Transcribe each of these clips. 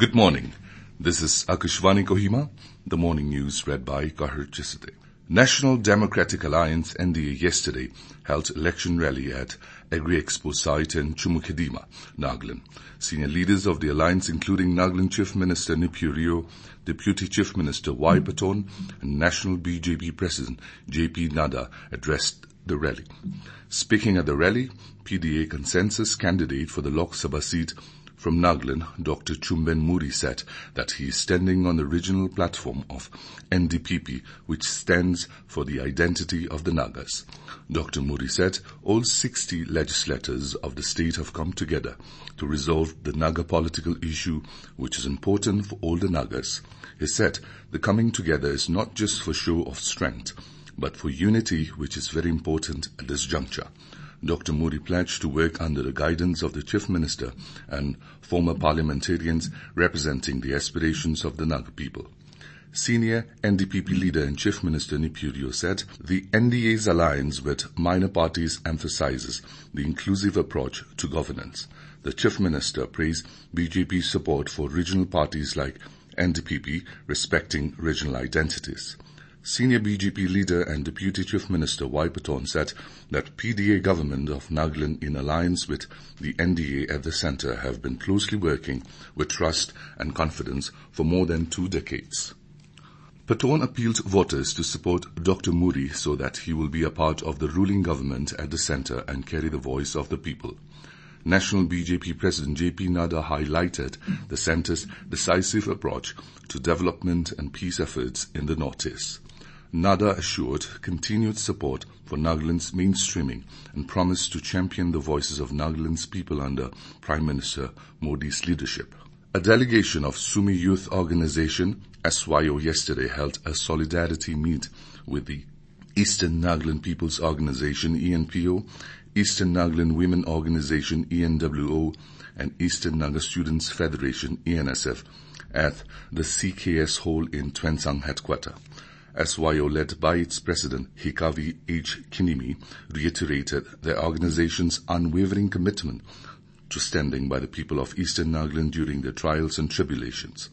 Good morning. This is Akashvani Kohima, the morning news read by Kahar Chisade. National Democratic Alliance NDA yesterday held election rally at Agri-Expo site in Chumukedima, Nagaland. Senior leaders of the alliance including Nagaland Chief Minister Neiphiu Rio, Deputy Chief Minister Y. Paton and National BJP President J.P. Nadda addressed the rally. Speaking at the rally, PDA consensus candidate for the Lok Sabha seat from Nagaland, Dr. Chumben Muri said that he is standing on the regional platform of NDPP, which stands for the identity of the Nagas. Dr. Muri said all 60 legislators of the state have come together to resolve the Naga political issue, which is important for all the Nagas. He said the coming together is not just for show of strength, but for unity, which is very important at this juncture. Dr. Muri pledged to work under the guidance of the Chief Minister and former parliamentarians representing the aspirations of the Naga people. Senior NDPP leader and Chief Minister Neiphiu Rio said the NDA's alliance with minor parties emphasizes the inclusive approach to governance. The Chief Minister praised BJP's support for regional parties like NDPP, respecting regional identities. Senior BJP leader and Deputy Chief Minister Y. Paton said that PDA government of Nagaland in alliance with the NDA at the centre have been closely working with trust and confidence for more than 2 decades. Paton appealed voters to support Dr. Muri so that he will be a part of the ruling government at the centre and carry the voice of the people. National BJP President J.P. Nadda highlighted the centre's decisive approach to development and peace efforts in the Northeast. Nadda assured continued support for Nagaland's mainstreaming and promised to champion the voices of Nagaland's people under Prime Minister Modi's leadership. A delegation of Sumi Youth Organization, SYO, yesterday held a solidarity meet with the Eastern Nagaland People's Organization, ENPO, Eastern Nagaland Women Organization, ENWO, and Eastern Naga Students Federation, ENSF, at the CKS Hall in Twensang headquarters. SYO, led by its president, Hikavi H. Kinimi, reiterated their organization's unwavering commitment to standing by the people of Eastern Nagaland during their trials and tribulations.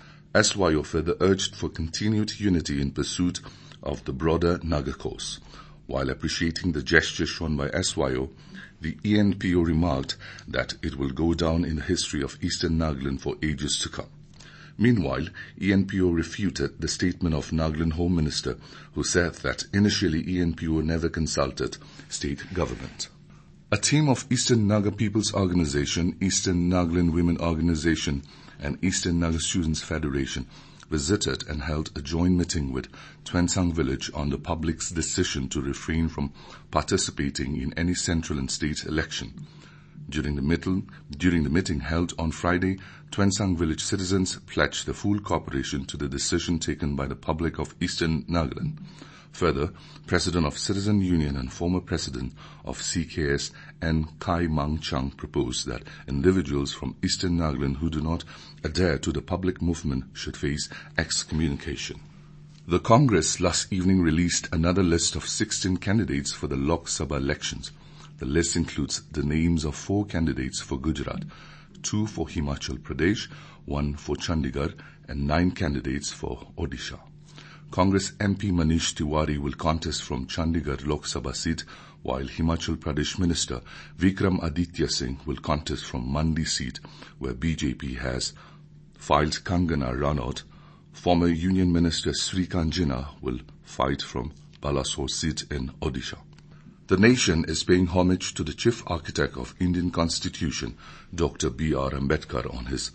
SYO further urged for continued unity in pursuit of the broader Naga cause. While appreciating the gesture shown by SYO, the ENPO remarked that it will go down in the history of Eastern Nagaland for ages to come. Meanwhile, ENPO refuted the statement of Nagaland Home Minister, who said that initially ENPO never consulted state government. A team of Eastern Naga People's Organization, Eastern Nagaland Women Organization, and Eastern Naga Students Federation visited and held a joint meeting with Twensang village on the public's decision to refrain from participating in any central and state election. During the meeting held on Friday, Twensang village citizens pledged their full cooperation to the decision taken by the public of Eastern Nagaland. Further, President of Citizen Union and former President of CKS N. Kai Mang Chang proposed that individuals from Eastern Nagaland who do not adhere to the public movement should face excommunication. The Congress last evening released another list of 16 candidates for the Lok Sabha elections. The list includes the names of 4 candidates for Gujarat, 2 for Himachal Pradesh, 1 for Chandigarh, and 9 candidates for Odisha. Congress MP Manish Tiwari will contest from Chandigarh Lok Sabha seat, while Himachal Pradesh Minister Vikram Aditya Singh will contest from Mandi seat, where BJP has filed Kangana Ranaut. Former Union Minister Srikant Jinna will fight from Balasore seat in Odisha. The nation is paying homage to the chief architect of Indian Constitution, Dr. B.R. Ambedkar, on his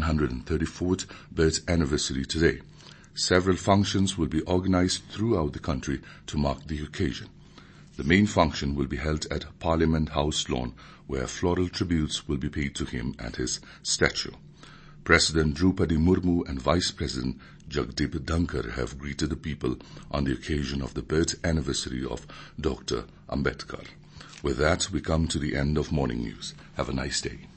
134th birth anniversary today. Several functions will be organized throughout the country to mark the occasion. The main function will be held at Parliament House lawn, where floral tributes will be paid to him at his statue. President Draupadi Murmu and Vice President Jagdeep Dhankar have greeted the people on the occasion of the birth anniversary of Dr. Ambedkar. With that, we come to the end of morning news. Have a nice day.